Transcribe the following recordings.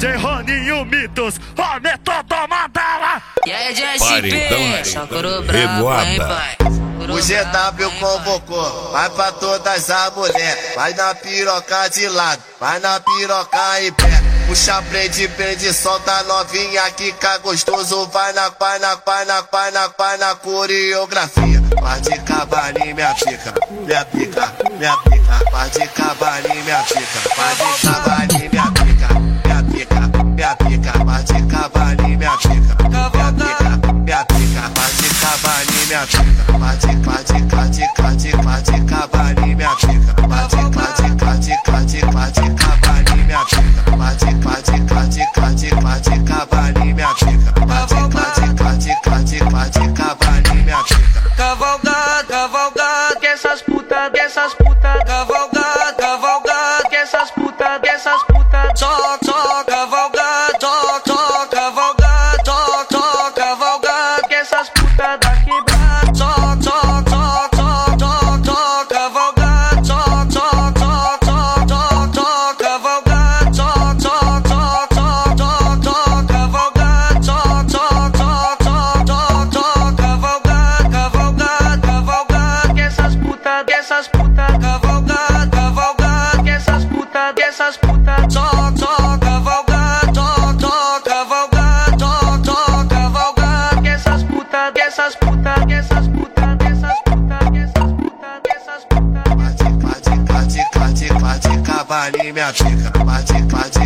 DJ Roninho Mitos, aumentou a mandala. E aí, JSP, Chacuru brabo, hein, pai? O GW convocou, vai pra todas as mulheres. Vai na piroca de lado, vai na piroca em pé. Puxa, prende, solta novinha, quica gostoso. Vai na coreografia. Pode cavalinho, minha pica, minha pica, minha pica. Pode cavalinho, minha pica, pode cavalinho, minha pica, minha pica, minha pica. Pode cavalinho, minha pica, minha pica, minha pica. Pode cavalinho, minha pica, pode cavalinho, minha pica, pode cavalinho, minha pica, pode cavalinho, minha pica, pode cavalinho, minha pica. Cavalgada, que essas putas, cavalgada, que essas putas, só cavalgada, cavalgada, que essas putas da quebrada, só cavalgada, essas putas, cavalgada, que essas putas, só cavalgada, cavalgada, que essas putas, Pode cavalinho, minha pica, pode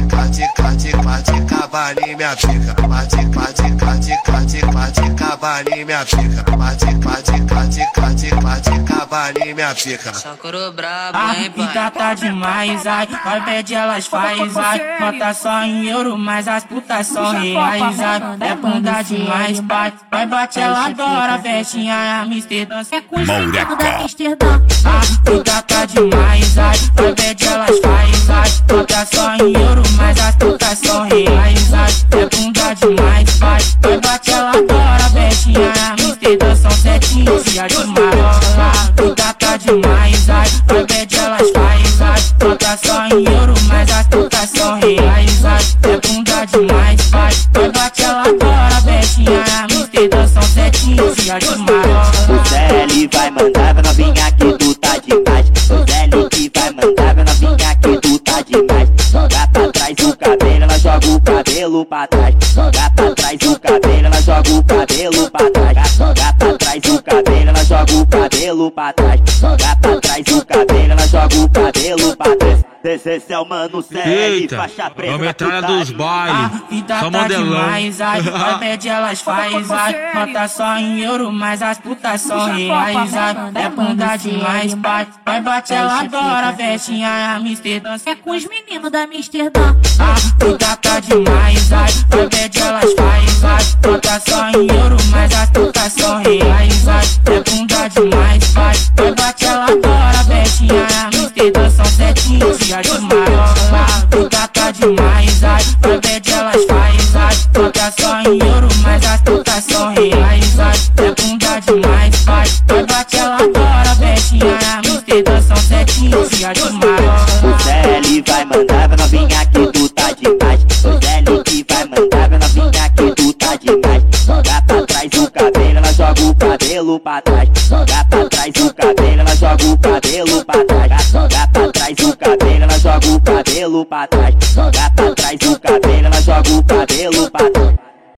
cavalinho, minha pica, pode cavalinho, minha pica, pode cavalinho, minha pica. Chacuru brabo, hein, pai? Vida tá demais, ai, vai pedir elas faz, ai. Nota só em euro, mas as putas são reais, ai. É bunda demais, pai, vai bater ela adora, festinha, Amsterdã, é com os meninos da Amsterdã. Vida tá demais, ai, vai pedir elas faz, ai. Nota só em euro, mas as putas são reais, ai. É bunda demais, pai, vai bater ela adora, festinha, Amsterdã, são 7 dias de marola. Vida tá demais, ai, vai pedir elas faz, ai. Nota só em euro, mas as putas são reais, ai. É bunda demais, pai, vai bater ela agora, festinha, Amsterdã, são 7 dias de marola. O Zé vai mandar, vai novinha que tu tá demais. O Zé que vai mandar, vai novinha que tu tá demais. Joga pra trás o cabelo, ela joga o cabelo pra trás. Joga pra trás o cabelo, ela joga o cabelo pra trás. Joga pra trás o cabelo, ela joga o cabelo pra trás. Joga pra trás o cabelo, ela joga o cabelo pra trás. Esse é o mano sério, faixa preta. Vamos entrar dos bailes. Vida Só tá modelão. demais, ai, vai pedir elas faz, ai. Nota só em euro, mas as putas são reais, ai. É bunda demais, pai, vai bater ela adora, festinha, Amsterdã, é com os meninos da Amsterdã. Vida tá demais, ai, vai pedir elas faz, ai. Nota só em euro, mas as putas são reais, ai. É bunda demais, pai, vai bater ela adora, festinha, Amsterdã, são 7 dias de marola. Vida tá demais, ai, vai pedir elas faz, ai. Nota só em euro, mas as putas são reais, ai. É bunda demais, pai, vai bater ela agora, festinha, Amsterdã, são 7 dias de marola. O Zé vai mandar, vai novinha que tu tá demais. O Zé que vai mandar, vai novinha que tu tá demais. Joga pra trás o cabelo, ela joga o cabelo pra trás. Joga pra trás o cabelo, ela joga o cabelo pra trás. Joga pra trás o cabelo, ela joga o cabelo pra trás. Joga pra trás o cabelo, ela joga o cabelo pra trás.